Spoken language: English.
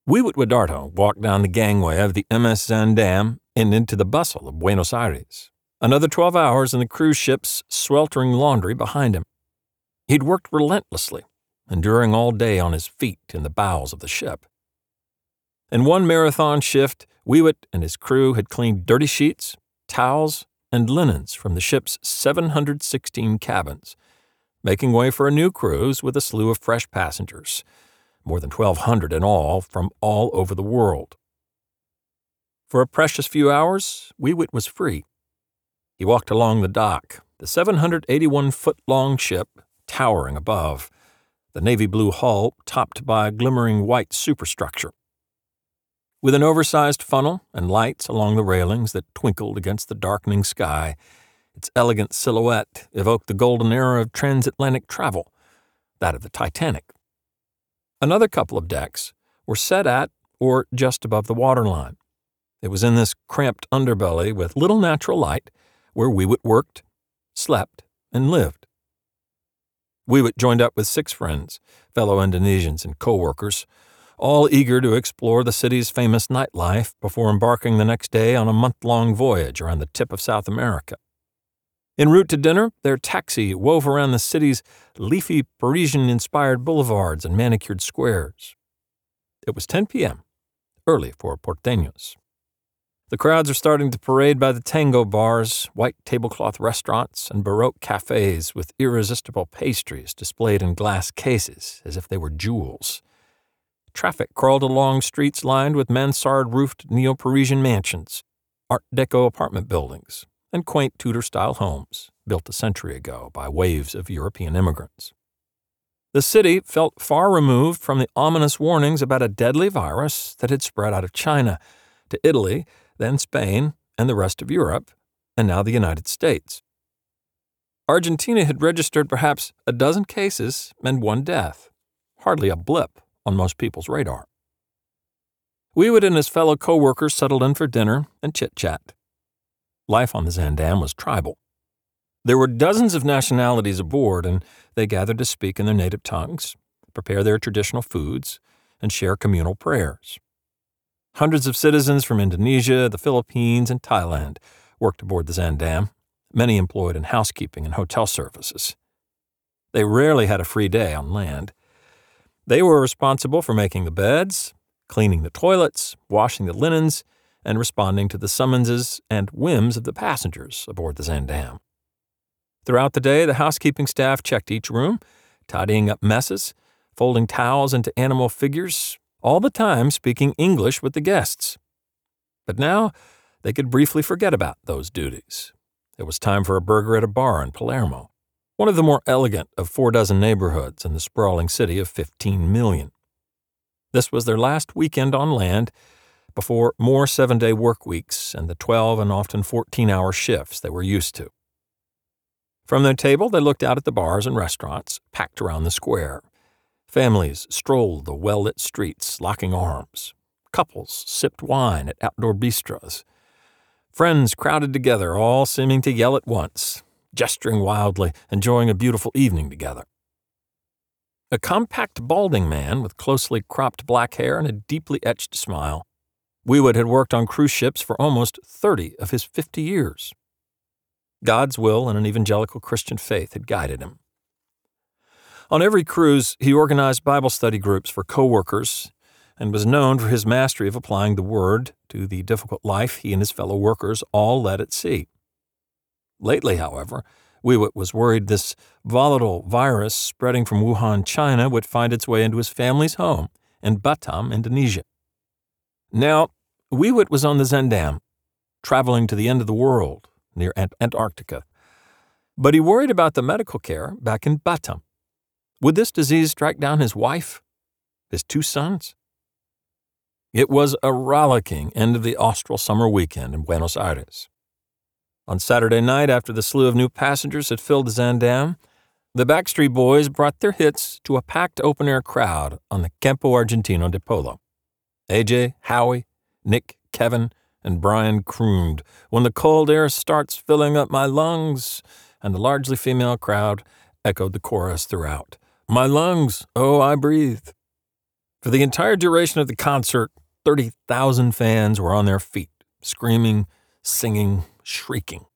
Wiwit Widarto walked down the gangway of the MS Zandam and into the bustle of Buenos Aires. Another 12 hours in the cruise ship's sweltering laundry behind him. He'd worked relentlessly, enduring all day on his feet in the bowels of the ship. In one marathon shift, Wiwit and his crew had cleaned dirty sheets, towels, and linens from the ship's 716 cabins, making way for a new cruise with a slew of fresh passengers, more than 1,200 in all from all over the world. For a precious few hours, Wiwit was free. He walked along the dock, the 781-foot-long ship towering above, the navy blue hull topped by a glimmering white superstructure. With an oversized funnel and lights along the railings that twinkled against the darkening sky, its elegant silhouette evoked the golden era of transatlantic travel, that of the Titanic. Another couple of decks were set at or just above the waterline. It was in this cramped underbelly with little natural light where Wiwit worked, slept, and lived. Wiwit joined up with 6 friends, fellow Indonesians and co-workers, all eager to explore the city's famous nightlife before embarking the next day on a month-long voyage around the tip of South America. En route to dinner, their taxi wove around the city's leafy Parisian-inspired boulevards and manicured squares. It was 10 p.m., early for porteños. The crowds are starting to parade by the tango bars, white tablecloth restaurants, and Baroque cafes with irresistible pastries displayed in glass cases as if they were jewels. Traffic crawled along streets lined with mansard-roofed Neo-Parisian mansions, Art Deco apartment buildings, and quaint Tudor-style homes built a century ago by waves of European immigrants. The city felt far removed from the ominous warnings about a deadly virus that had spread out of China to Italy, then Spain, and the rest of Europe, and now the United States. Argentina had registered perhaps a dozen cases and 1 death, hardly a blip on most people's radar. Wiwit and his fellow co-workers settled in for dinner and chit-chat. Life on the Zandam was tribal. There were dozens of nationalities aboard, and they gathered to speak in their native tongues, prepare their traditional foods, and share communal prayers. Hundreds of citizens from Indonesia, the Philippines, and Thailand worked aboard the Zandam, many employed in housekeeping and hotel services. They rarely had a free day on land. They were responsible for making the beds, cleaning the toilets, washing the linens, and responding to the summonses and whims of the passengers aboard the Zandam. Throughout the day, the housekeeping staff checked each room, tidying up messes, folding towels into animal figures, all the time speaking English with the guests. But now they could briefly forget about those duties. It was time for a burger at a bar in Palermo, one of the more elegant of 46 neighborhoods in the sprawling city of 15 million. This was their last weekend on land before more 7-day work weeks and the 12 and often 14-hour shifts they were used to. From their table, they looked out at the bars and restaurants packed around the square. Families strolled the well-lit streets, locking arms. Couples sipped wine at outdoor bistros. Friends crowded together, all seeming to yell at once, gesturing wildly, enjoying a beautiful evening together. A compact, balding man with closely cropped black hair and a deeply etched smile. Wiwit had worked on cruise ships for almost 30 of his 50 years. God's will and an evangelical Christian faith had guided him. On every cruise, he organized Bible study groups for co-workers and was known for his mastery of applying the Word to the difficult life he and his fellow workers all led at sea. Lately, however, Wiwit was worried this volatile virus spreading from Wuhan, China, would find its way into his family's home in Batam, Indonesia. Now, Wiwit was on the Zandam, traveling to the end of the world, near Antarctica. But he worried about the medical care back in Batam. Would this disease strike down his wife, his 2 sons? It was a rollicking end of the austral summer weekend in Buenos Aires. On Saturday night, after the slew of new passengers had filled the Zandam, the Backstreet Boys brought their hits to a packed open-air crowd on the Campo Argentino de Polo. AJ, Howie, Nick, Kevin, and Brian crooned, "When the cold air starts filling up my lungs," and the largely female crowd echoed the chorus throughout. "My lungs, oh, I breathe." For the entire duration of the concert, 30,000 fans were on their feet, screaming, singing, shrieking.